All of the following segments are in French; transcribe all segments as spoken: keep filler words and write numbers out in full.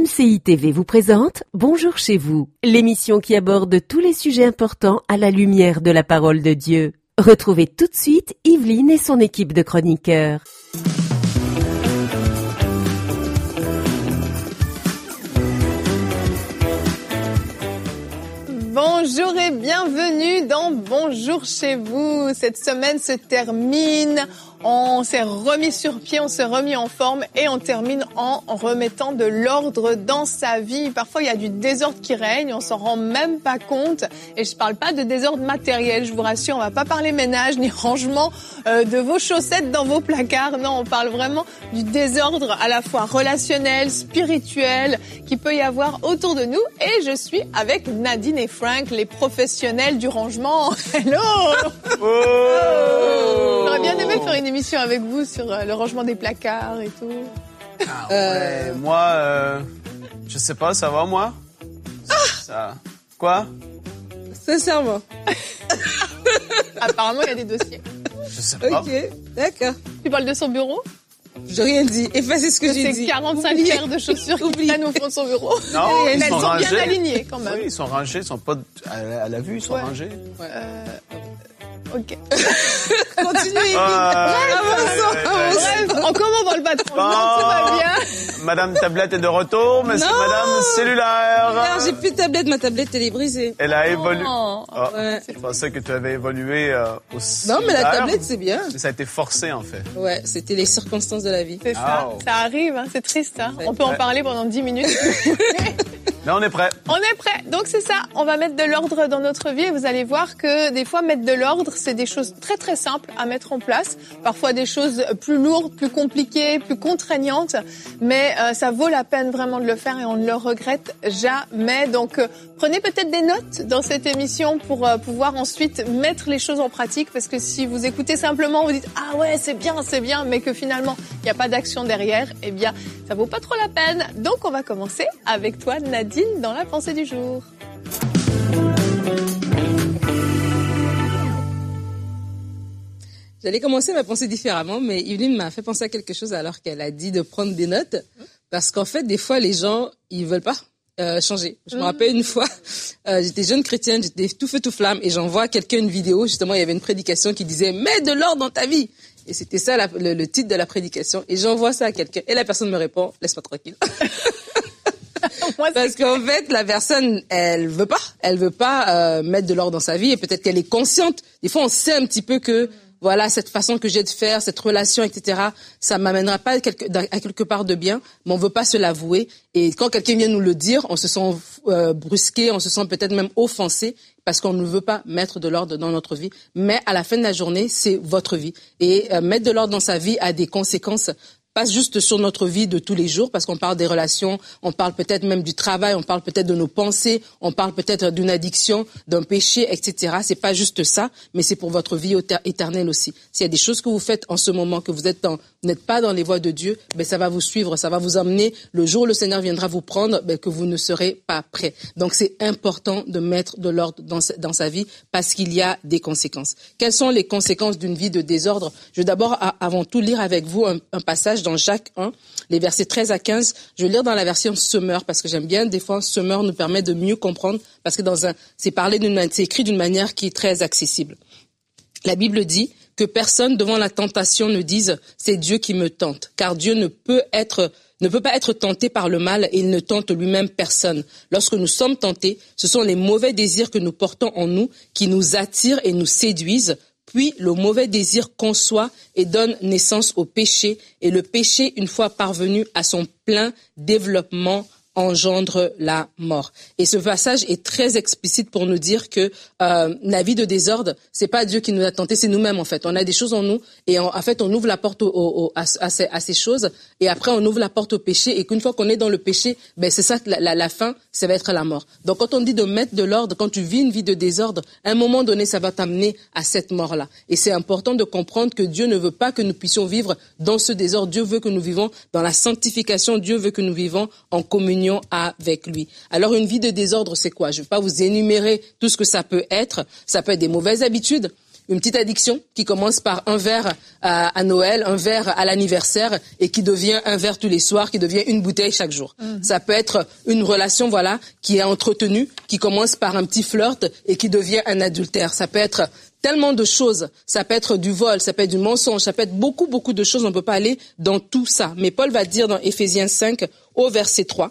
C I T V vous présente Bonjour chez vous, l'émission qui aborde tous les sujets importants à la lumière de la parole de Dieu. Retrouvez tout de suite Yveline et son équipe de chroniqueurs. Bonjour et bienvenue dans Bonjour chez vous. Cette semaine se termine. On s'est remis sur pied, on s'est remis en forme et on termine en remettant de l'ordre dans sa vie. Parfois, il y a du désordre qui règne, on s'en rend même pas compte. Et je parle pas de désordre matériel, je vous rassure, on va pas parler ménage ni rangement euh, de vos chaussettes dans vos placards. Non, on parle vraiment du désordre à la fois relationnel, spirituel, qui peut y avoir autour de nous. Et je suis avec Nadine et Frank, les professionnels du rangement. Hello! Oh! J'aurais bien aimé faire une émission avec vous sur euh, le rangement des placards et tout. Ah ouais, euh... moi, euh, je sais pas, ça va moi ah ça... Quoi? Sincèrement. Apparemment, il y a des dossiers. Je sais pas. Ok, d'accord. Tu parles de son bureau? J'ai rien dit. Effacez ce que, que j'ai dit. C'est quarante-cinq paires de chaussures qui traînent au fond de son bureau. Non, et ils elles sont, sont rangés. bien alignées quand même. Oui, ils sont rangés, ils sont pas à la vue, ils sont ouais. rangés. Ouais. Euh... Ok. Continuez. Ah, avançons, ouais, ouais, ouais. Bref, on commence dans le patron. Bon, non, tout va bien. Madame Tablette est de retour, mais c'est Madame Cellulaire. Alors, j'ai plus de tablette, ma tablette elle est brisée. Elle a évolué. Oh. Oh, ouais. Je pensais que tu avais évolué euh, au Non, mais la tablette c'est bien. Mais ça a été forcé en fait. Ouais, c'était les circonstances de la vie. C'est ça. Oh. Ça arrive, hein, c'est triste. Hein. Ouais. On peut en ouais. parler pendant dix minutes. Mais on est prêt. On est prêt. Donc c'est ça, on va mettre de l'ordre dans notre vie et vous allez voir que des fois mettre de l'ordre, c'est des choses très très simples à mettre en place. Parfois des choses plus lourdes, plus compliquées, plus contraignantes, mais euh, ça vaut la peine vraiment de le faire et on ne le regrette jamais. Donc euh, prenez peut-être des notes dans cette émission pour euh, pouvoir ensuite mettre les choses en pratique, parce que si vous écoutez simplement, vous dites ah ouais c'est bien, c'est bien, mais que finalement il n'y a pas d'action derrière, eh bien ça vaut pas trop la peine. Donc on va commencer avec toi Nadine dans la pensée du jour. J'allais commencer ma pensée différemment, mais Yveline m'a fait penser à quelque chose alors qu'elle a dit de prendre des notes, parce qu'en fait, des fois, les gens, ils veulent pas euh, changer. Je me rappelle une fois, euh, j'étais jeune chrétienne, j'étais tout feu tout flamme, et j'envoie à quelqu'un une vidéo, justement, il y avait une prédication qui disait « Mets de l'ordre dans ta vie !» Et c'était ça la, le, le titre de la prédication, et j'envoie ça à quelqu'un, et la personne me répond « Laisse-moi tranquille !» Moi, parce qu'en fait, la personne, elle veut pas, elle veut pas euh, mettre de l'ordre dans sa vie, et peut-être qu'elle est consciente. Des fois, on sait un petit peu que voilà, cette façon que j'ai de faire, cette relation, et cetera, ça m'amènera pas à quelque, à quelque part de bien, mais on veut pas se l'avouer. Et quand quelqu'un vient nous le dire, on se sent euh, brusqué, on se sent peut-être même offensé, parce qu'on ne veut pas mettre de l'ordre dans notre vie. Mais à la fin de la journée, c'est votre vie. Et euh, mettre de l'ordre dans sa vie a des conséquences, pas juste sur notre vie de tous les jours, parce qu'on parle des relations, on parle peut-être même du travail, on parle peut-être de nos pensées, on parle peut-être d'une addiction, d'un péché, et cetera. C'est pas juste ça, mais c'est pour votre vie éternelle aussi. S'il y a des choses que vous faites en ce moment, que vous êtes dans, vous n'êtes pas dans les voies de Dieu, ben ça va vous suivre, ça va vous emmener. Le jour où le Seigneur viendra vous prendre, ben que vous ne serez pas prêt. Donc c'est important de mettre de l'ordre dans, dans sa vie, parce qu'il y a des conséquences. Quelles sont les conséquences d'une vie de désordre? Je vais d'abord, avant tout, lire avec vous un, un passage dans Jacques un, les versets treize à quinze. Je vais lire dans la version Semeur, parce que j'aime bien, des fois, Semeur nous permet de mieux comprendre, parce que dans un, c'est parlé d'une, c'est écrit d'une manière qui est très accessible. La Bible dit que personne devant la tentation ne dise « c'est Dieu qui me tente », car Dieu ne peut être, ne peut pas être tenté par le mal et il ne tente lui-même personne. Lorsque nous sommes tentés, ce sont les mauvais désirs que nous portons en nous qui nous attirent et nous séduisent. Puis le mauvais désir conçoit et donne naissance au péché, et le péché, une fois parvenu à son plein développement, engendre la mort. Et ce passage est très explicite pour nous dire que euh, la vie de désordre, c'est pas Dieu qui nous a tentés, c'est nous-mêmes en fait. On a des choses en nous et en, en fait on ouvre la porte au, au, à, à, ces, à ces choses, et après on ouvre la porte au péché, et qu'une fois qu'on est dans le péché, ben c'est ça que la, la, la fin, ça va être la mort. Donc quand on dit de mettre de l'ordre, quand tu vis une vie de désordre, à un moment donné, ça va t'amener à cette mort-là. Et c'est important de comprendre que Dieu ne veut pas que nous puissions vivre dans ce désordre. Dieu veut que nous vivons dans la sanctification. Dieu veut que nous vivons en communion avec lui. Alors une vie de désordre, c'est quoi? Je ne vais pas vous énumérer tout ce que ça peut être. Ça peut être des mauvaises habitudes. une petite addiction qui commence par un verre à, à Noël, un verre à l'anniversaire et qui devient un verre tous les soirs, qui devient une bouteille chaque jour. Mmh. Ça peut être une relation, voilà, qui est entretenue, qui commence par un petit flirt et qui devient un adultère. Ça peut être tellement de choses. Ça peut être du vol, ça peut être du mensonge, ça peut être beaucoup, beaucoup de choses. On ne peut pas aller dans tout ça. Mais Paul va dire dans Éphésiens cinq, au verset trois,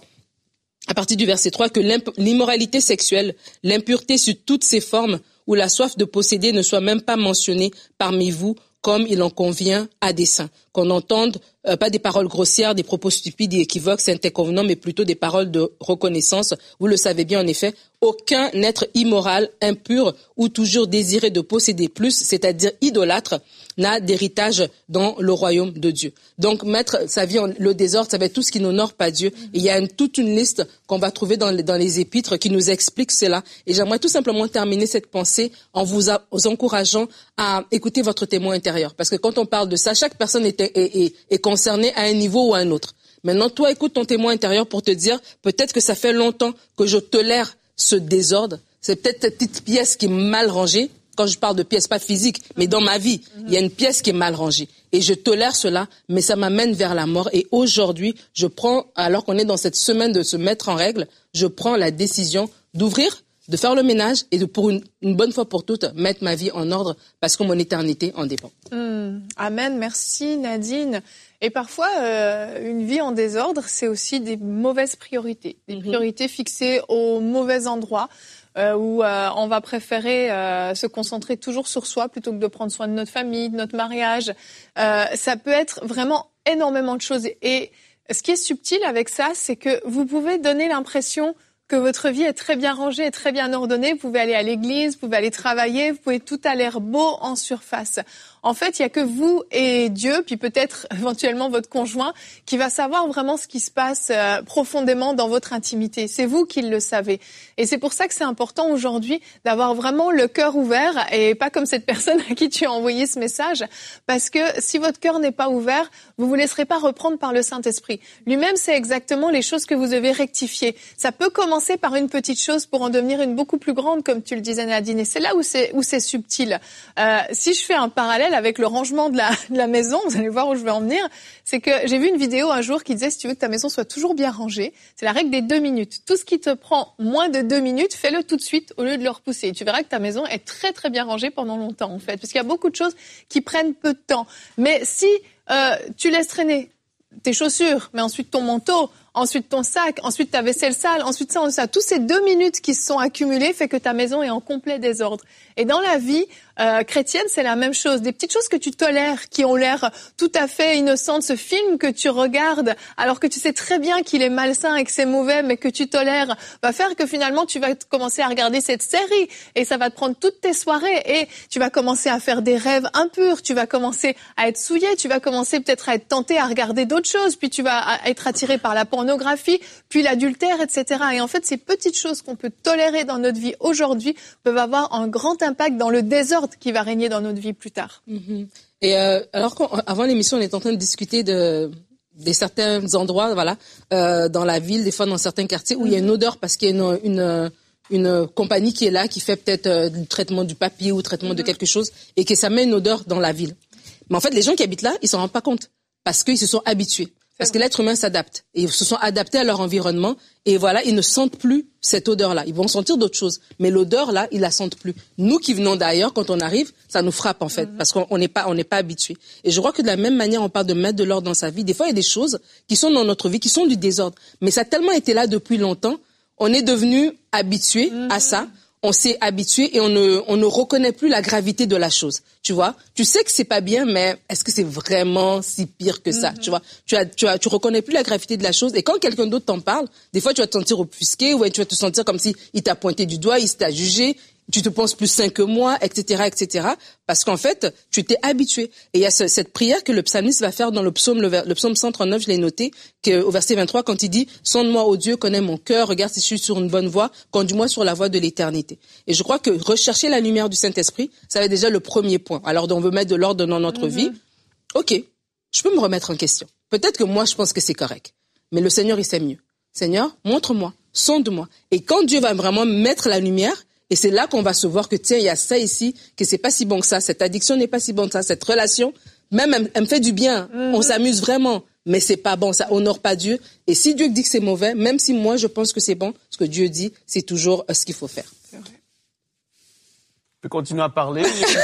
à partir du verset trois, que l'immoralité sexuelle, l'impureté sous toutes ses formes, où la soif de posséder ne soit même pas mentionnée parmi vous, comme il en convient à dessein. Qu'on n'entende euh, pas des paroles grossières, des propos stupides et équivoques, c'est inconvenant, mais plutôt des paroles de reconnaissance. Vous le savez bien, en effet, aucun être immoral, impur ou toujours désiré de posséder plus, c'est-à-dire idolâtre, n'a d'héritage dans le royaume de Dieu. Donc, mettre sa vie en le désordre, ça va être tout ce qui n'honore pas Dieu. Et il y a une, toute une liste qu'on va trouver dans les, dans les épîtres qui nous explique cela. Et j'aimerais tout simplement terminer cette pensée en vous, a, vous encourageant à écouter votre témoin intérieur. Parce que quand on parle de ça, chaque personne est, est, est, est concernée à un niveau ou à un autre. Maintenant, toi, écoute ton témoin intérieur pour te dire, peut-être que ça fait longtemps que je tolère ce désordre. C'est peut-être cette petite pièce qui est mal rangée. Quand je parle de pièces, pas physiques, mais dans ma vie, il y a une pièce qui est mal rangée. Et je tolère cela, mais ça m'amène vers la mort. Et aujourd'hui, je prends, alors qu'on est dans cette semaine de se mettre en règle, je prends la décision d'ouvrir, de faire le ménage et de, pour une, une bonne fois pour toutes, mettre ma vie en ordre parce que mon éternité en dépend. Mmh. Amen. Merci Nadine. Et parfois, euh, une vie en désordre, c'est aussi des mauvaises priorités, des mmh. priorités fixées au mauvais endroit. Euh, où euh, on va préférer euh, se concentrer toujours sur soi plutôt que de prendre soin de notre famille, de notre mariage. Euh, ça peut être vraiment énormément de choses. Et ce qui est subtil avec ça, c'est que vous pouvez donner l'impression que votre vie est très bien rangée et très bien ordonnée. Vous pouvez aller à l'église, vous pouvez aller travailler, vous pouvez tout a l'air beau en surface. En fait, il y a que vous et Dieu, puis peut-être éventuellement votre conjoint, qui va savoir vraiment ce qui se passe euh, profondément dans votre intimité. C'est vous qui le savez. Et c'est pour ça que c'est important aujourd'hui d'avoir vraiment le cœur ouvert et pas comme cette personne à qui tu as envoyé ce message. Parce que si votre cœur n'est pas ouvert, vous vous laisserez pas reprendre par le Saint-Esprit. Lui-même, c'est exactement les choses que vous devez rectifier. Ça peut commencer par une petite chose pour en devenir une beaucoup plus grande, comme tu le disais Nadine. Et c'est là où c'est, où c'est subtil. Euh, si je fais un parallèle avec le rangement de la, de la maison, vous allez voir où je vais en venir, c'est que j'ai vu une vidéo un jour qui disait si tu veux que ta maison soit toujours bien rangée, c'est la règle des deux minutes. Tout ce qui te prend moins de deux minutes, fais-le tout de suite au lieu de le repousser. Et tu verras que ta maison est très très bien rangée pendant longtemps en fait, parce qu'il y a beaucoup de choses qui prennent peu de temps. Mais si euh, tu laisses traîner tes chaussures, mais ensuite ton manteau, ensuite ton sac, ensuite ta vaisselle sale, ensuite ça, ensuite ça. Tous ces deux minutes qui se sont accumulées fait que ta maison est en complet désordre. Et dans la vie euh, chrétienne, c'est la même chose. Des petites choses que tu tolères, qui ont l'air tout à fait innocentes. Ce film que tu regardes, alors que tu sais très bien qu'il est malsain et que c'est mauvais, mais que tu tolères, va faire que finalement tu vas commencer à regarder cette série et ça va te prendre toutes tes soirées et tu vas commencer à faire des rêves impurs. Tu vas commencer à être souillé, tu vas commencer peut-être à être tenté à regarder d'autres choses, puis tu vas être attiré par la pornographie, puis l'adultère, et cetera. Et en fait, ces petites choses qu'on peut tolérer dans notre vie aujourd'hui peuvent avoir un grand impact dans le désordre qui va régner dans notre vie plus tard. Mm-hmm. Et euh, alors qu'avant l'émission, on est en train de discuter de, de certains endroits, voilà, euh, dans la ville, des fois dans certains quartiers où mm-hmm. il y a une odeur parce qu'il y a une, une, une compagnie qui est là, qui fait peut-être euh, du traitement du papier ou traitement mm-hmm. de quelque chose et que ça met une odeur dans la ville. Mais en fait, les gens qui habitent là, ils s'en rendent pas compte parce qu'ils se sont habitués. Parce que l'être humain s'adapte. Et ils se sont adaptés à leur environnement. Et voilà, ils ne sentent plus cette odeur-là. Ils vont sentir d'autres choses. Mais l'odeur, là, ils la sentent plus. Nous qui venons d'ailleurs, quand on arrive, ça nous frappe, en fait. Mm-hmm. Parce qu'on n'est pas, on n'est pas habitués. Et je crois que de la même manière, on parle de mettre de l'ordre dans sa vie. Des fois, il y a des choses qui sont dans notre vie, qui sont du désordre. Mais ça a tellement été là depuis longtemps. On est devenu habitué mm-hmm. à ça. On s'est habitué et on ne, on ne reconnaît plus la gravité de la chose. Tu vois, tu sais que c'est pas bien, mais est-ce que c'est vraiment si pire que ça? Mm-hmm. Tu vois, tu as, tu as, tu reconnais plus la gravité de la chose. Et quand quelqu'un d'autre t'en parle, des fois tu vas te sentir offusqué ou tu vas te sentir comme si il t'a pointé du doigt, il t'a jugé. Tu te penses plus sain que moi, et cetera, et cetera. Parce qu'en fait, tu t'es habitué. Et il y a ce, cette prière que le psalmiste va faire dans le psaume, le, le psaume cent trente-neuf, je l'ai noté, que, au verset vingt-trois, quand il dit « Sonde-moi, ô Dieu, connais mon cœur, regarde si je suis sur une bonne voie, conduis-moi sur la voie de l'éternité. » Et je crois que rechercher la lumière du Saint-Esprit, ça va être déjà le premier point. Alors, on veut mettre de l'ordre dans notre mm-hmm. vie. OK, je peux me remettre en question. Peut-être que moi, je pense que c'est correct. Mais le Seigneur, il sait mieux. Seigneur, montre-moi, sonde-moi. Et quand Dieu va vraiment mettre la lumière, Et c'est là qu'on va se voir que, tiens, il y a ça ici, que c'est pas si bon que ça. Cette addiction n'est pas si bonne que ça. Cette relation, même, elle, elle me fait du bien. Mm-hmm. On s'amuse vraiment. Mais c'est pas bon. Ça honore pas Dieu. Et si Dieu dit que c'est mauvais, même si moi, je pense que c'est bon, ce que Dieu dit, c'est toujours ce qu'il faut faire. C'est vrai. Tu peux continuer à parler,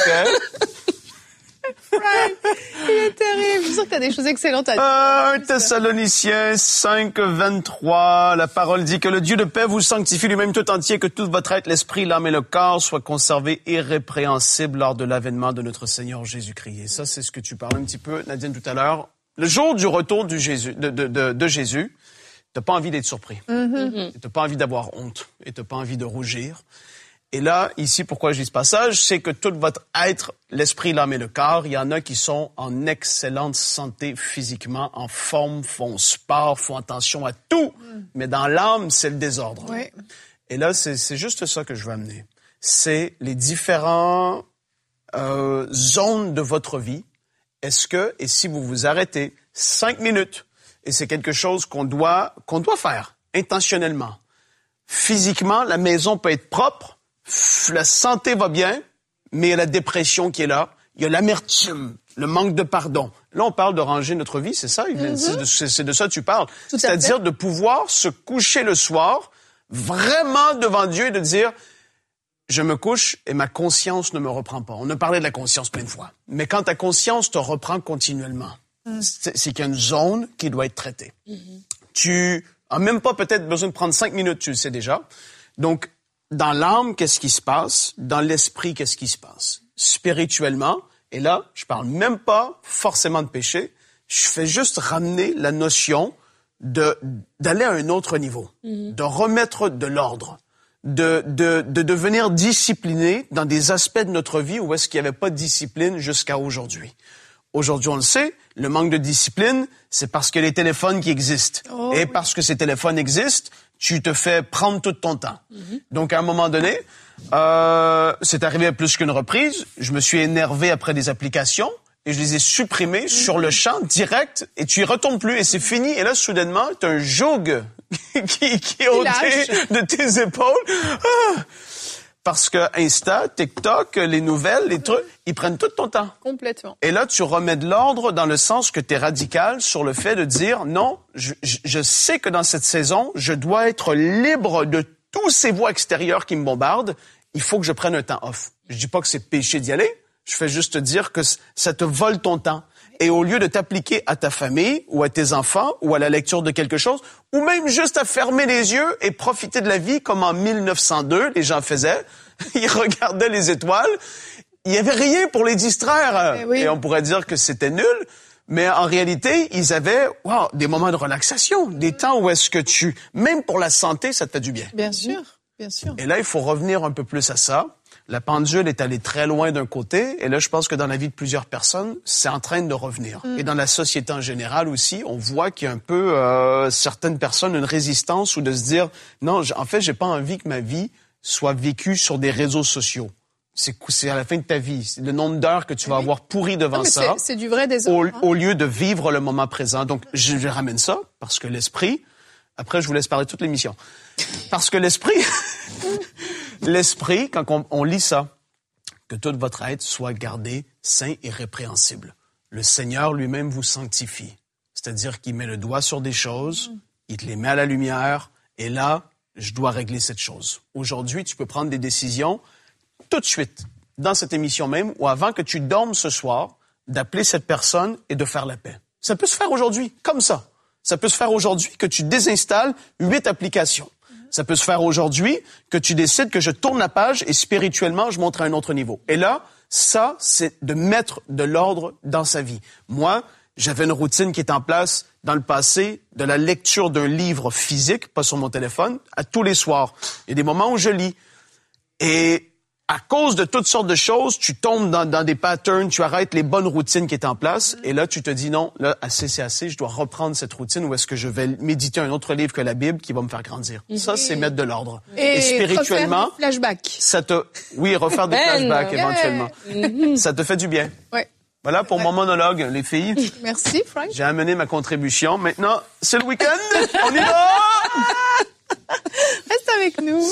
Frank, il est terrible. Je suis sûre que tu as des choses excellentes à dire. un Thessaloniciens cinq, vingt-trois, la parole dit que le Dieu de paix vous sanctifie lui-même tout entier, que tout votre être, l'esprit, l'âme et le corps soient conservés irrépréhensibles lors de l'avènement de notre Seigneur Jésus-Christ. Et ça, c'est ce que tu parlais un petit peu, Nadine, tout à l'heure. Le jour du retour du Jésus, de, de, de, de Jésus, t'as pas envie d'être surpris. Mm-hmm. T'as pas envie d'avoir honte. Et t'as pas envie de rougir. Et là, ici, pourquoi je lis ce passage, c'est que tout votre être, l'esprit, l'âme et le corps, il y en a qui sont en excellente santé physiquement, en forme, font sport, font attention à tout. Mm. Mais dans l'âme, c'est le désordre. Oui. Et là, c'est, c'est juste ça que je veux amener. C'est les différentes euh, zones de votre vie. Est-ce que, et si vous vous arrêtez cinq minutes, et c'est quelque chose qu'on doit, qu'on doit faire intentionnellement. Physiquement, la maison peut être propre, la santé va bien, mais il y a la dépression qui est là, il y a l'amertume, le manque de pardon. Là, on parle de ranger notre vie, c'est ça, Yveline? Mm-hmm. C'est, de, c'est, c'est de ça que tu parles. Tout C'est-à-dire de pouvoir se coucher le soir, vraiment devant Dieu et de dire, je me couche et ma conscience ne me reprend pas. On a parlé de la conscience plein de fois. Mais quand ta conscience te reprend continuellement, mm. c'est, c'est qu'il y a une zone qui doit être traitée. Mm-hmm. Tu as même pas peut-être besoin de prendre cinq minutes, tu le sais déjà. Donc, dans l'âme, qu'est-ce qui se passe? Dans l'esprit, qu'est-ce qui se passe? Spirituellement, et là, je parle même pas forcément de péché, je fais juste ramener la notion de d'aller à un autre niveau, mm-hmm. de remettre de l'ordre, de, de, de devenir discipliné dans des aspects de notre vie où est-ce qu'il n'y avait pas de discipline jusqu'à aujourd'hui. Aujourd'hui, on le sait, le manque de discipline, c'est parce que les téléphones qui existent. Oh, et oui. Parce que ces téléphones existent, tu te fais prendre tout ton temps. Mm-hmm. Donc, à un moment donné, euh, c'est arrivé à plus qu'une reprise. Je me suis énervé après des applications et je les ai supprimées mm-hmm. sur le champ direct et tu y retombes plus et c'est fini. Et là, soudainement, tu as un joug qui, qui est ôté de tes épaules. Ah! Parce que Insta, TikTok, les nouvelles, les trucs, ils prennent tout ton temps. Complètement. Et là, tu remets de l'ordre dans le sens que tu es radical sur le fait de dire, non, je, je, je sais que dans cette saison, je dois être libre de tous ces voix extérieures qui me bombardent. Il faut que je prenne un temps off. Je dis pas que c'est péché d'y aller. Je fais juste te dire que ça te vole ton temps. Et au lieu de t'appliquer à ta famille ou à tes enfants ou à la lecture de quelque chose, ou même juste à fermer les yeux et profiter de la vie comme en mille neuf cent deux, les gens faisaient. Ils regardaient les étoiles. Il n'y avait rien pour les distraire. Eh oui. Et on pourrait dire que c'était nul. Mais en réalité, ils avaient wow, des moments de relaxation, des temps où est-ce que tu... Même pour la santé, ça te fait du bien. Bien sûr, bien sûr. Et là, il faut revenir un peu plus à ça. La pendule est allée très loin d'un côté, et là, je pense que dans la vie de plusieurs personnes, c'est en train de revenir. Mm. Et dans la société en général aussi, on voit qu'il y a un peu, euh, certaines personnes, une résistance ou de se dire, non, en fait, j'ai pas envie que ma vie soit vécue sur des réseaux sociaux. C'est, c'est à la fin de ta vie. C'est le nombre d'heures que tu vas oui. avoir pourri devant non, ça. C'est, c'est du vrai désordre. Au, hein. au lieu de vivre le moment présent. Donc, je, je ramène ça parce que l'esprit, après, je vous laisse parler toute l'émission. Parce que l'esprit, l'esprit, quand on, on lit ça, que tout votre être soit gardé saint et répréhensible. Le Seigneur lui-même vous sanctifie. C'est-à-dire qu'il met le doigt sur des choses, mm. il te les met à la lumière, et là, je dois régler cette chose. Aujourd'hui, tu peux prendre des décisions tout de suite, dans cette émission même, ou avant que tu dormes ce soir, d'appeler cette personne et de faire la paix. Ça peut se faire aujourd'hui, comme ça. Ça peut se faire aujourd'hui que tu désinstalles huit applications. Ça peut se faire aujourd'hui que tu décides que je tourne la page et spirituellement, je monte à un autre niveau. Et là, ça, c'est de mettre de l'ordre dans sa vie. Moi, j'avais une routine qui est en place dans le passé de la lecture d'un livre physique, pas sur mon téléphone, à tous les soirs. Il y a des moments où je lis. Et à cause de toutes sortes de choses, tu tombes dans, dans des patterns, tu arrêtes les bonnes routines qui étaient en place, et là, tu te dis non, là, assez, c'est assez, je dois reprendre cette routine ou est-ce que je vais méditer un autre livre que la Bible qui va me faire grandir. Oui. Ça, c'est mettre de l'ordre. Et, et spirituellement, refaire des flashbacks. Ça te, oui, refaire des flashbacks éventuellement. Yeah. Ça te fait du bien. Ouais. Voilà pour ouais. mon monologue, les filles. Merci, Frank. J'ai amené ma contribution. Maintenant, c'est le week-end. On y va! Reste avec nous. nous.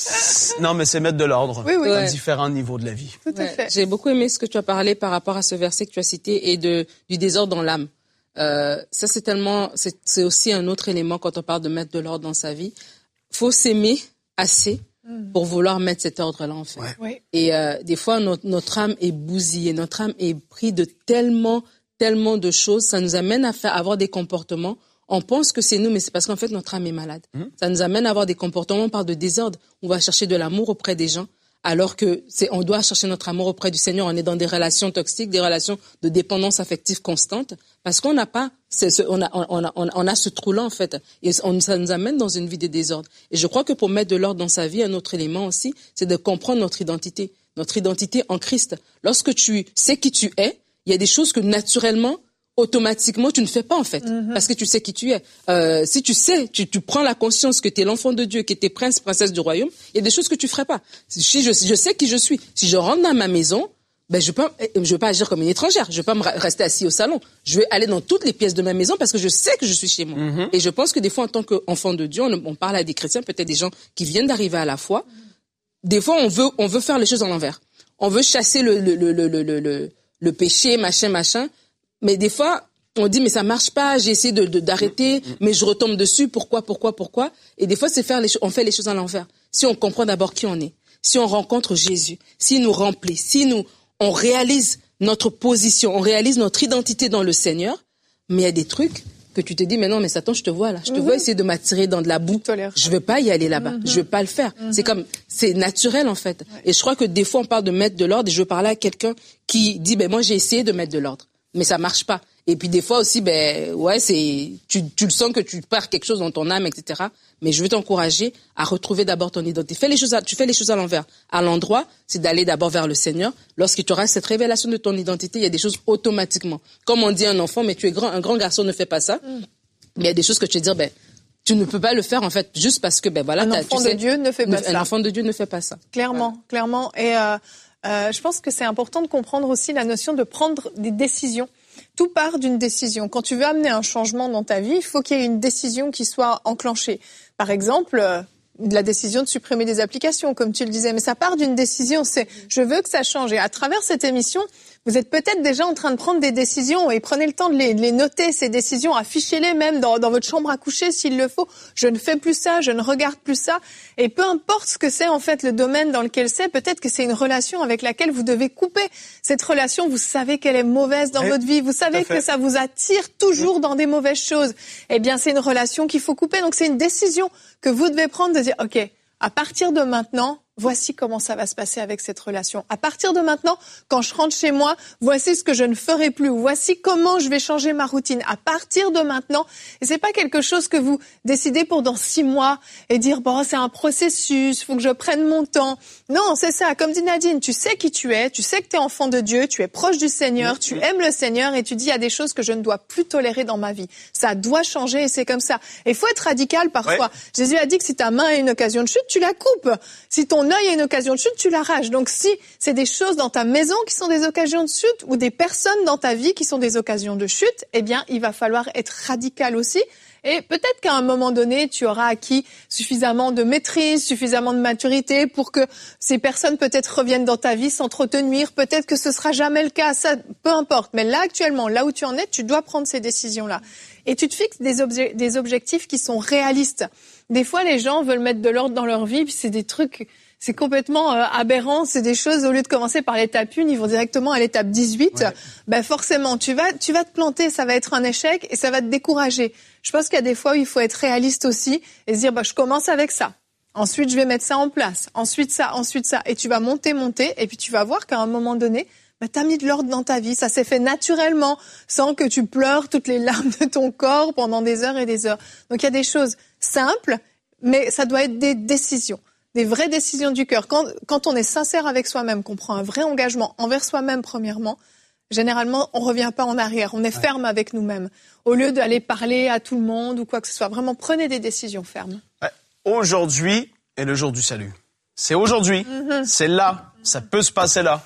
Non, mais c'est mettre de l'ordre oui, oui. à Ouais. différents niveaux de la vie. Tout à Ouais. fait. J'ai beaucoup aimé ce que tu as parlé par rapport à ce verset que tu as cité et de du désordre dans l'âme. Euh, ça, c'est tellement, c'est, c'est aussi un autre élément quand on parle de mettre de l'ordre dans sa vie. Faut s'aimer assez pour vouloir mettre cet ordre-là, en fait. Ouais. Oui. Et euh, des fois, notre, notre âme est bousillée, notre âme est prise de tellement, tellement de choses. Ça nous amène à faire avoir des comportements. On pense que c'est nous, mais c'est parce qu'en fait, notre âme est malade. Mmh. Ça nous amène à avoir des comportements. On parle de désordre. On va chercher de l'amour auprès des gens, alors que c'est, on doit chercher notre amour auprès du Seigneur. On est dans des relations toxiques, des relations de dépendance affective constante, parce qu'on n'a pas, c'est ce, on a, on a, on a ce trou-là, en fait. Et on, ça nous amène dans une vie de désordre. Et je crois que pour mettre de l'ordre dans sa vie, un autre élément aussi, c'est de comprendre notre identité. Notre identité en Christ. Lorsque tu sais qui tu es, il y a des choses que naturellement, automatiquement, tu ne fais pas, en fait, mm-hmm. parce que tu sais qui tu es. Euh, si tu sais, tu, tu prends la conscience que tu es l'enfant de Dieu, que tu es prince, princesse du royaume, il y a des choses que tu ferais pas. Si je, je sais qui je suis, si je rentre dans ma maison, ben je peux, je vais pas agir comme une étrangère. Je vais pas me rester assis au salon. Je vais aller dans toutes les pièces de ma maison parce que je sais que je suis chez moi. Mm-hmm. Et je pense que des fois, en tant qu'enfant de Dieu, on, on parle à des chrétiens, peut-être des gens qui viennent d'arriver à la foi. Des fois, on veut, on veut faire les choses à l'envers. On veut chasser le, le, le, le, le, le, le péché, machin, machin. Mais des fois, on dit, mais ça marche pas, j'ai essayé de, de, d'arrêter, mais je retombe dessus, pourquoi, pourquoi, pourquoi? Et des fois, c'est faire les, on fait les choses à l'envers. Si on comprend d'abord qui on est, si on rencontre Jésus, s'il nous remplit, si nous, on réalise notre position, on réalise notre identité dans le Seigneur, mais il y a des trucs que tu te dis, mais non, mais Satan, je te vois là, je te mm-hmm. vois essayer de m'attirer dans de la boue. Je veux pas y aller là-bas, mm-hmm. je veux pas le faire. Mm-hmm. C'est comme, c'est naturel en fait. Ouais. Et je crois que des fois, on parle de mettre de l'ordre, et je veux parler à quelqu'un qui dit, ben moi, j'ai essayé de mettre de l'ordre, mais ça marche pas. Et puis des fois aussi, ben ouais, c'est tu, tu le sens que tu perds quelque chose dans ton âme, et cetera. Mais je veux t'encourager à retrouver d'abord ton identité. Fais les choses, à, tu fais les choses à l'envers. À l'endroit, c'est d'aller d'abord vers le Seigneur. Lorsque tu auras cette révélation de ton identité, il y a des choses automatiquement. Comme on dit à un enfant, mais tu es grand, un grand garçon ne fait pas ça. Mm. Mais il y a des choses que tu vas dire, ben tu ne peux pas le faire en fait, juste parce que ben voilà. Un t'as, enfant tu de sais, Dieu ne fait pas un ça. Un enfant de Dieu ne fait pas ça. Clairement, voilà. clairement. Et euh, euh, je pense que c'est important de comprendre aussi la notion de prendre des décisions. Tout part d'une décision. Quand tu veux amener un changement dans ta vie, il faut qu'il y ait une décision qui soit enclenchée. Par exemple, euh, la décision de supprimer des applications, comme tu le disais. Mais ça part d'une décision, c'est « je veux que ça change ». Et à travers cette émission, vous êtes peut-être déjà en train de prendre des décisions et prenez le temps de les, de les noter, ces décisions, affichez-les même dans, dans votre chambre à coucher s'il le faut. Je ne fais plus ça, je ne regarde plus ça. Et peu importe ce que c'est en fait le domaine dans lequel c'est, peut-être que c'est une relation avec laquelle vous devez couper. Cette relation, vous savez qu'elle est mauvaise dans oui, votre vie, vous savez que ça vous attire toujours oui. dans des mauvaises choses. Eh bien, c'est une relation qu'il faut couper. Donc, c'est une décision que vous devez prendre de dire, OK, à partir de maintenant, voici comment ça va se passer avec cette relation. À partir de maintenant, quand je rentre chez moi, voici ce que je ne ferai plus. Voici comment je vais changer ma routine. À partir de maintenant, et c'est pas quelque chose que vous décidez pour dans six mois et dire bon, c'est un processus, faut que je prenne mon temps. Non, c'est ça. Comme dit Nadine, tu sais qui tu es, tu sais que tu es enfant de Dieu, tu es proche du Seigneur, mmh. tu aimes le Seigneur et tu dis il y a des choses que je ne dois plus tolérer dans ma vie. Ça doit changer et c'est comme ça. Et il faut être radical parfois. Ouais. Jésus a dit que si ta main a une occasion de chute, tu la coupes. Si ton œil a une occasion de chute, tu l'arraches. Donc si c'est des choses dans ta maison qui sont des occasions de chute ou des personnes dans ta vie qui sont des occasions de chute, eh bien, il va falloir être radical aussi. Et peut-être qu'à un moment donné, tu auras acquis suffisamment de maîtrise, suffisamment de maturité pour que ces personnes peut-être reviennent dans ta vie sans trop te nuire. Peut-être que ce sera jamais le cas, ça, peu importe. Mais là, actuellement, là où tu en es, tu dois prendre ces décisions-là. Et tu te fixes des, obje- des objectifs qui sont réalistes. Des fois, les gens veulent mettre de l'ordre dans leur vie, puis c'est des trucs... C'est complètement euh, aberrant, c'est des choses, au lieu de commencer par l'étape un, ils vont directement à l'étape dix-huit. Ouais. Ben forcément, tu vas, tu vas te planter, ça va être un échec et ça va te décourager. Je pense qu'il y a des fois où il faut être réaliste aussi et se dire, bah, je commence avec ça. Ensuite, je vais mettre ça en place. Ensuite, ça, ensuite, ça. Et tu vas monter, monter et puis tu vas voir qu'à un moment donné, bah, t'as mis de l'ordre dans ta vie. Ça s'est fait naturellement, sans que tu pleures toutes les larmes de ton corps pendant des heures et des heures. Donc, il y a des choses simples, mais ça doit être des décisions. Des vraies décisions du cœur. Quand, quand on est sincère avec soi-même, qu'on prend un vrai engagement envers soi-même premièrement, généralement, on revient pas en arrière. On est ouais. ferme avec nous-mêmes. Au lieu d'aller parler à tout le monde ou quoi que ce soit, vraiment prenez des décisions fermes. Ouais. Aujourd'hui est le jour du salut. C'est aujourd'hui. Mm-hmm. C'est là. Ça peut se passer là.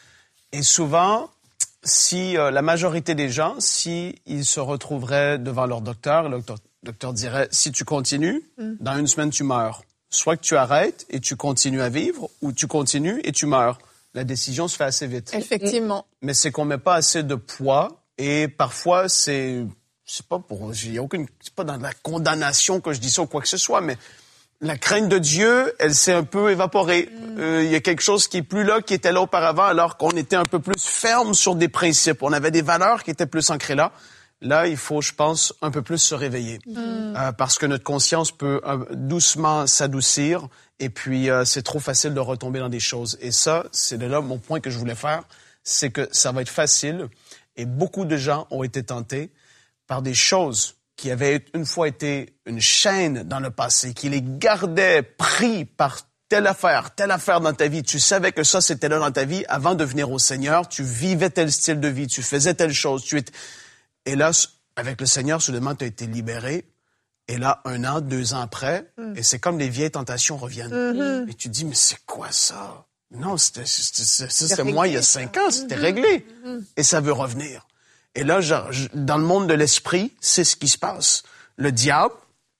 Et souvent, si euh, la majorité des gens, si ils se retrouveraient devant leur docteur, le docteur, docteur dirait, si tu continues, mm. dans une semaine, tu meurs. Soit que tu arrêtes et tu continues à vivre, ou tu continues et tu meurs. La décision se fait assez vite. Effectivement. Mais c'est qu'on met pas assez de poids et parfois c'est, c'est pas pour, j'ai aucune, c'est pas dans la condamnation que je dis ça ou quoi que ce soit, mais la crainte de Dieu, elle s'est un peu évaporée. Il euh, y a quelque chose qui est plus là, qui était là auparavant, alors qu'on était un peu plus ferme sur des principes. On avait des valeurs qui étaient plus ancrées là. Là, il faut, je pense, un peu plus se réveiller. Mm. Euh, parce que notre conscience peut euh, doucement s'adoucir et puis euh, c'est trop facile de retomber dans des choses. Et ça, c'est de là mon point que je voulais faire, c'est que ça va être facile et beaucoup de gens ont été tentés par des choses qui avaient une fois été une chaîne dans le passé, qui les gardaient pris par telle affaire, telle affaire dans ta vie. Tu savais que ça, c'était là dans ta vie avant de venir au Seigneur. Tu vivais tel style de vie, tu faisais telle chose. Tu étais... Et là, avec le Seigneur, soudainement, tu as été libéré. Et là, un an, deux ans après, mm. et c'est comme les vieilles tentations reviennent. Mm-hmm. Et tu te dis, mais c'est quoi ça? Non, c'était, c'était, c'était, c'était, c'était moi il y a cinq ans, c'était mm-hmm. réglé. Mm-hmm. Et ça veut revenir. Et là, genre, dans le monde de l'esprit, c'est ce qui se passe. Le diable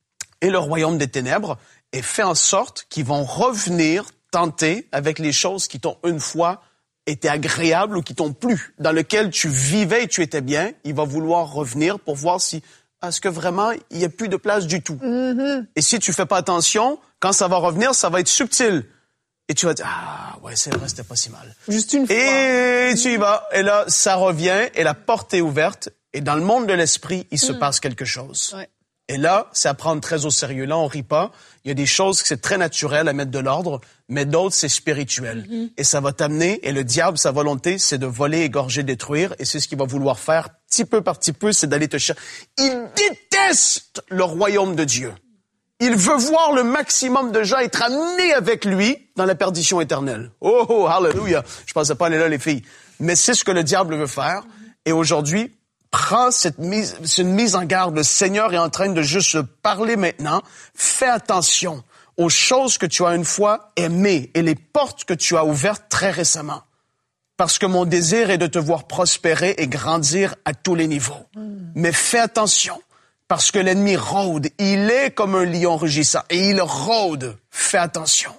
et le royaume des ténèbres est fait en sorte qu'ils vont revenir tenter avec les choses qui t'ont une fois été agréables ou qui t'ont plu, dans lequel tu vivais et tu étais bien. Il va vouloir revenir pour voir si, est-ce que vraiment, il n'y a plus de place du tout. Mm-hmm. Et si tu fais pas attention, quand ça va revenir, ça va être subtil. Et tu vas dire, ah, ouais, c'est vrai, c'était pas si mal. Juste une fois. Et tu y vas. Et là, ça revient et la porte est ouverte. Et dans le monde de l'esprit, il se mm. passe quelque chose. Ouais. Et là, c'est à prendre très au sérieux. Là, on rit pas. Il y a des choses que c'est très naturel à mettre de l'ordre, mais d'autres, c'est spirituel. Mm-hmm. Et ça va t'amener, et le diable, sa volonté, c'est de voler, égorger, détruire. Et c'est ce qu'il va vouloir faire, petit peu par petit peu, c'est d'aller te chercher. Il déteste le royaume de Dieu. Il veut voir le maximum de gens être amenés avec lui dans la perdition éternelle. Oh, oh, hallelujah. Je pensais pas aller là, les filles. Mais c'est ce que le diable veut faire. Et aujourd'hui, prends cette mise, c'est une mise en garde. Le Seigneur est en train de juste parler maintenant. Fais attention aux choses que tu as une fois aimées et les portes que tu as ouvertes très récemment. Parce que mon désir est de te voir prospérer et grandir à tous les niveaux. Mm. Mais fais attention. Parce que l'ennemi rôde. Il est comme un lion rugissant. Et il rôde. Fais attention.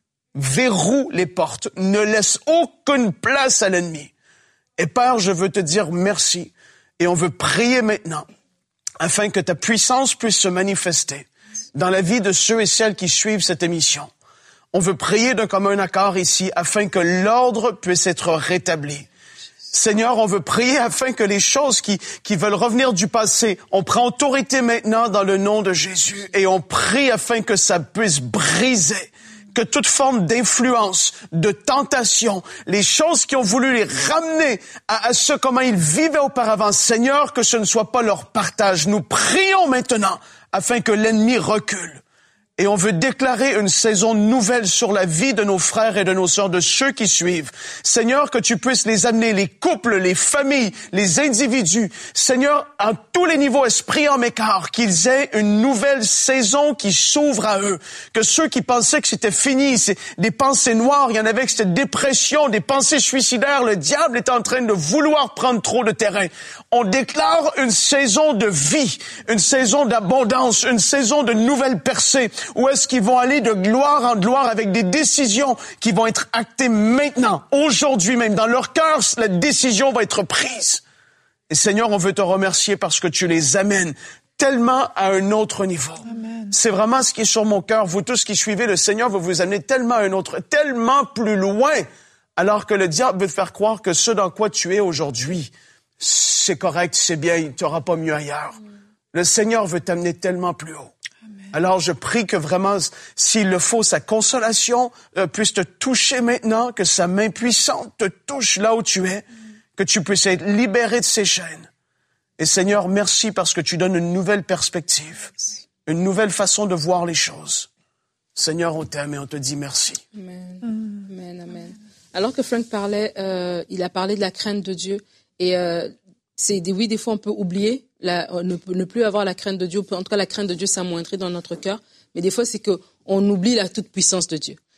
Verroue les portes. Ne laisse aucune place à l'ennemi. Et Père, je veux te dire merci. Et on veut prier maintenant afin que ta puissance puisse se manifester dans la vie de ceux et celles qui suivent cette émission. On veut prier d'un commun accord ici afin que l'ordre puisse être rétabli. Seigneur, on veut prier afin que les choses qui, qui veulent revenir du passé, on prend autorité maintenant dans le nom de Jésus et on prie afin que ça puisse briser, que toute forme d'influence, de tentation, les choses qui ont voulu les ramener à, à ce comment ils vivaient auparavant, Seigneur, que ce ne soit pas leur partage. Nous prions maintenant afin que l'ennemi recule. Et on veut déclarer une saison nouvelle sur la vie de nos frères et de nos sœurs, de ceux qui suivent. Seigneur, que tu puisses les amener, les couples, les familles, les individus. Seigneur, à tous les niveaux, esprit en écart, qu'ils aient une nouvelle saison qui s'ouvre à eux. Que ceux qui pensaient que c'était fini, c'est des pensées noires, il y en avait que c'était dépression, des pensées suicidaires, le diable est en train de vouloir prendre trop de terrain. On déclare une saison de vie, une saison d'abondance, une saison de nouvelles percées. Où est-ce qu'ils vont aller de gloire en gloire avec des décisions qui vont être actées maintenant, aujourd'hui même. Dans leur cœur, la décision va être prise. Et Seigneur, on veut te remercier parce que tu les amènes tellement à un autre niveau. Amen. C'est vraiment ce qui est sur mon cœur. Vous tous qui suivez, le Seigneur va vous amener tellement à un autre, tellement plus loin, alors que le diable veut te faire croire que ce dans quoi tu es aujourd'hui, c'est correct, c'est bien, tu n'auras pas mieux ailleurs. Amen. Le Seigneur veut t'amener tellement plus haut. Alors, je prie que vraiment, s'il le faut, sa consolation euh, puisse te toucher maintenant, que sa main puissante te touche là où tu es, que tu puisses être libéré de ces chaînes. Et Seigneur, merci parce que tu donnes une nouvelle perspective, une nouvelle façon de voir les choses. Seigneur, on t'aime et on te dit merci. Amen, mm. amen, amen. Alors que Frank parlait, euh, il a parlé de la crainte de Dieu. Et euh, c'est des, oui, des fois, on peut oublier. La, ne, ne plus avoir la crainte de Dieu, en tout cas la crainte de Dieu s'amoindrit dans notre cœur, mais des fois c'est que on oublie la toute puissance de Dieu.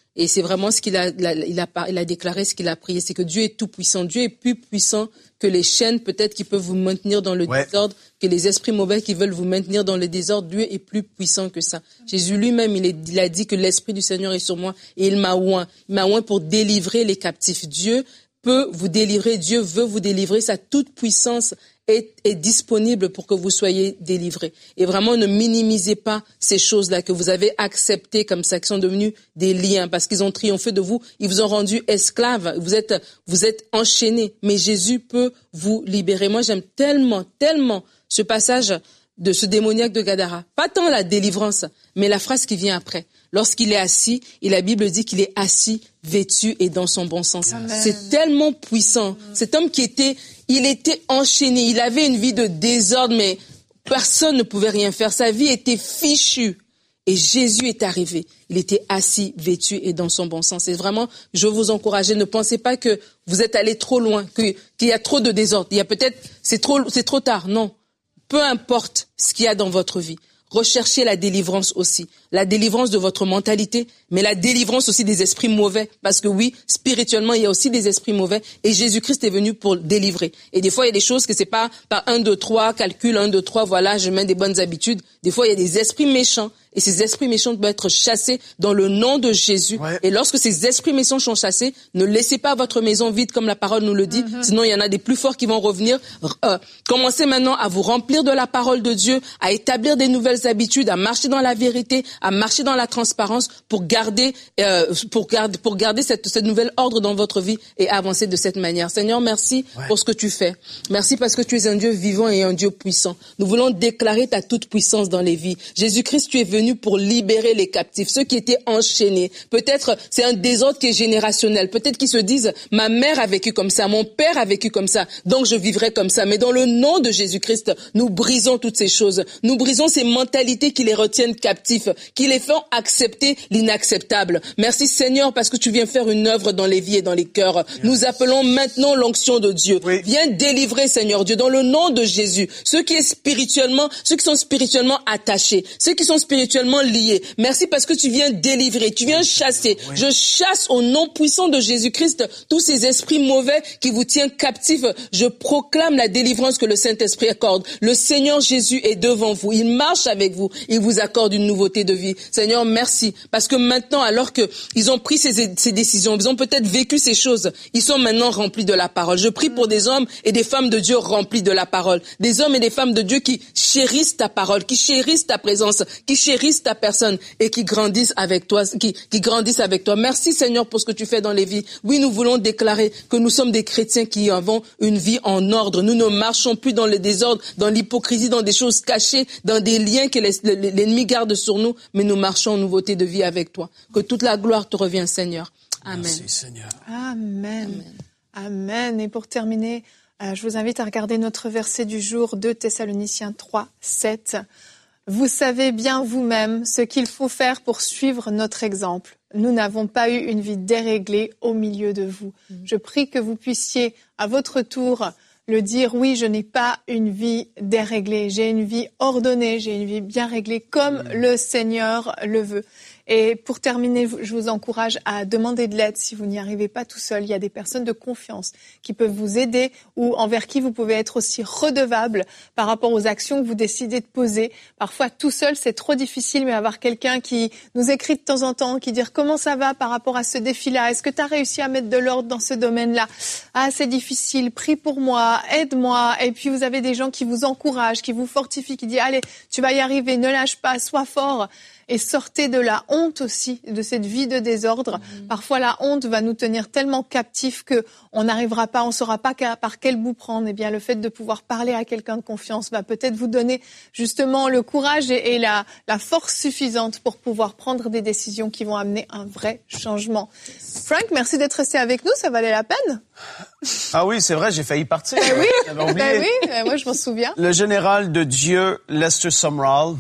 Et c'est vraiment ce qu'il a, il a, il a, il a déclaré, ce qu'il a prié, c'est que Dieu est tout puissant. Dieu est plus puissant que les chaînes peut-être qui peuvent vous maintenir dans le ouais. désordre, que les esprits mauvais qui veulent vous maintenir dans le désordre. Dieu est plus puissant que ça. Jésus lui-même, il, est, il a dit que l'Esprit du Seigneur est sur moi et il m'a oint. Il m'a oint pour délivrer les captifs. Dieu peut vous délivrer, Dieu veut vous délivrer, sa toute puissance est, est disponible pour que vous soyez délivrés. Et vraiment, ne minimisez pas ces choses-là que vous avez acceptées comme ça, qui sont devenues des liens, parce qu'ils ont triomphé de vous, ils vous ont rendu esclaves, vous êtes, vous êtes enchaînés. Mais Jésus peut vous libérer. Moi, j'aime tellement, tellement ce passage de ce démoniaque de Gadara. Pas tant la délivrance, mais la phrase qui vient après. Lorsqu'il est assis, et la Bible dit qu'il est assis, vêtu et dans son bon sens. Amen. C'est tellement puissant. Cet homme qui était, il était enchaîné. Il avait une vie de désordre, mais personne ne pouvait rien faire. Sa vie était fichue. Et Jésus est arrivé. Il était assis, vêtu et dans son bon sens. Et vraiment, je veux vous encourager. Ne pensez pas que vous êtes allé trop loin, que, qu'il y a trop de désordre. Il y a peut-être, c'est trop, c'est trop tard. Non. Peu importe ce qu'il y a dans votre vie. Recherchez la délivrance aussi. La délivrance de votre mentalité, mais la délivrance aussi des esprits mauvais. Parce que oui, spirituellement, il y a aussi des esprits mauvais. Et Jésus-Christ est venu pour délivrer. Et des fois, il y a des choses que c'est pas par un, deux, trois, calcul, un, deux, trois, voilà, je mets des bonnes habitudes. Des fois, il y a des esprits méchants. Et ces esprits méchants doivent être chassés dans le nom de Jésus. Ouais. Et lorsque ces esprits méchants sont chassés, ne laissez pas votre maison vide comme la parole nous le dit. Mm-hmm. Sinon, il y en a des plus forts qui vont revenir. Euh, commencez maintenant à vous remplir de la parole de Dieu, à établir des nouvelles habitudes, à marcher dans la vérité, à marcher dans la transparence pour garder, euh, pour garder, pour garder cette, cette nouvelle ordre dans votre vie et avancer de cette manière. Seigneur, merci ouais. pour ce que tu fais. Merci parce que tu es un Dieu vivant et un Dieu puissant. Nous voulons déclarer ta toute puissance dans les vies. Jésus-Christ, tu es venu pour libérer les captifs, ceux qui étaient enchaînés. Peut-être c'est un désordre qui est générationnel. Peut-être qu'ils se disent, ma mère a vécu comme ça, mon père a vécu comme ça, donc je vivrai comme ça. Mais dans le nom de Jésus-Christ, nous brisons toutes ces choses. Nous brisons ces mentalités qui les retiennent captifs, qui les font accepter l'inacceptable. Merci Seigneur parce que tu viens faire une œuvre dans les vies et dans les cœurs. Yes. Nous appelons maintenant l'onction de Dieu. Oui. Viens délivrer Seigneur Dieu dans le nom de Jésus. Ceux qui est spirituellement, ceux qui sont spirituellement attachés, ceux qui sont spirituellement liés. Merci parce que tu viens délivrer, tu viens chasser. Oui. Je chasse au nom puissant de Jésus-Christ tous ces esprits mauvais qui vous tiennent captifs. Je proclame la délivrance que le Saint-Esprit accorde. Le Seigneur Jésus est devant vous. Il marche avec vous. Il vous accorde une nouveauté de vie. Seigneur, merci. Parce que maintenant, alors que ils ont pris ces, ces décisions, ils ont peut-être vécu ces choses, ils sont maintenant remplis de la parole. Je prie pour des hommes et des femmes de Dieu remplis de la parole. Des hommes et des femmes de Dieu qui chérissent ta parole, qui chérissent ta présence, qui chérissent ta personne et qui grandissent avec toi, qui, qui grandissent avec toi. Merci Seigneur pour ce que tu fais dans les vies. Oui, nous voulons déclarer que nous sommes des chrétiens qui avons une vie en ordre. Nous ne marchons plus dans le désordre, dans l'hypocrisie, dans des choses cachées, dans des liens que les, l'ennemi garde sur nous, mais nous marchons en nouveauté de vie avec toi. Que toute la gloire te revienne Seigneur. Amen. Merci Seigneur. Amen. Amen. Amen. Et pour terminer, euh, je vous invite à regarder notre verset du jour, deux Thessaloniciens trois, sept. Vous savez bien vous-même ce qu'il faut faire pour suivre notre exemple. Nous n'avons pas eu une vie déréglée au milieu de vous. Mmh. Je prie que vous puissiez, à votre tour, le dire, oui, je n'ai pas une vie déréglée. J'ai une vie ordonnée, j'ai une vie bien réglée, comme mmh. le Seigneur le veut. Et pour terminer, je vous encourage à demander de l'aide si vous n'y arrivez pas tout seul. Il y a des personnes de confiance qui peuvent vous aider ou envers qui vous pouvez être aussi redevable par rapport aux actions que vous décidez de poser. Parfois, tout seul, c'est trop difficile, mais avoir quelqu'un qui nous écrit de temps en temps, qui dit comment ça va par rapport à ce défi-là? Est-ce que tu as réussi à mettre de l'ordre dans ce domaine-là? Ah, c'est difficile, prie pour moi, aide-moi. Et puis, vous avez des gens qui vous encouragent, qui vous fortifient, qui disent allez, tu vas y arriver, ne lâche pas, sois fort. Et sortez de la honte aussi, de cette vie de désordre. Mmh. Parfois, la honte va nous tenir tellement captifs qu'on n'arrivera pas, on ne saura pas par quel bout prendre. Eh bien, le fait de pouvoir parler à quelqu'un de confiance va peut-être vous donner justement le courage et, et la, la force suffisante pour pouvoir prendre des décisions qui vont amener un vrai changement. Frank, merci d'être resté avec nous, ça valait la peine. Ah oui, c'est vrai, j'ai failli partir. Ben oui, ben oui, moi je m'en souviens. Le général de Dieu, Lester Sumrall,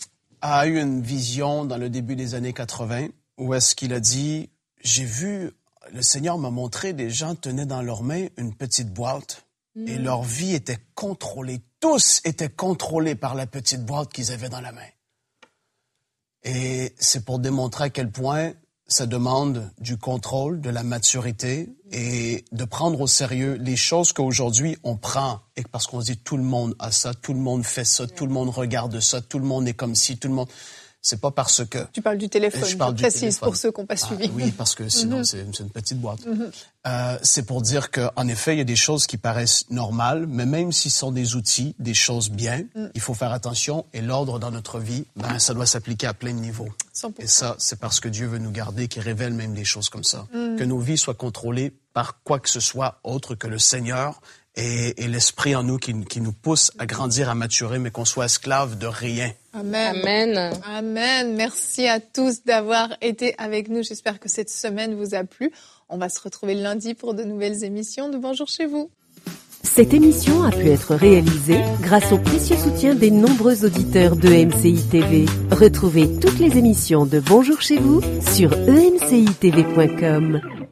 a eu une vision dans le début des années quatre-vingts où est-ce qu'il a dit « J'ai vu, le Seigneur m'a montré des gens tenaient dans leurs mains une petite boîte mmh. et leur vie était contrôlée. Tous étaient contrôlés par la petite boîte qu'ils avaient dans la main. » Et c'est pour démontrer à quel point ça demande du contrôle, de la maturité et de prendre au sérieux les choses qu'aujourd'hui on prend et parce qu'on se dit tout le monde a ça, tout le monde fait ça, tout le monde regarde ça, tout le monde est comme ci, tout le monde... C'est pas parce que... Tu parles du téléphone, je, parle je du précise téléphone. Pour ceux qui n'ont pas ah, suivi. Oui, parce que sinon, mm-hmm. c'est, c'est une petite boîte. Mm-hmm. Euh, c'est pour dire qu'en effet, il y a des choses qui paraissent normales, mais même s'ils sont des outils, des choses bien, mm. il faut faire attention. Et l'ordre dans notre vie, ben, ça doit s'appliquer à plein de niveaux. cent pour cent. Et ça, c'est parce que Dieu veut nous garder, qu'il révèle même des choses comme ça. Mm. Que nos vies soient contrôlées par quoi que ce soit autre que le Seigneur et, et l'Esprit en nous qui, qui nous pousse à grandir, à maturer, mais qu'on soit esclave de rien. Amen. Amen. Amen. Merci à tous d'avoir été avec nous. J'espère que cette semaine vous a plu. On va se retrouver lundi pour de nouvelles émissions de Bonjour chez vous. Cette émission a pu être réalisée grâce au précieux soutien des nombreux auditeurs de E M C I T V. Retrouvez toutes les émissions de Bonjour chez vous sur e m c i t v point com.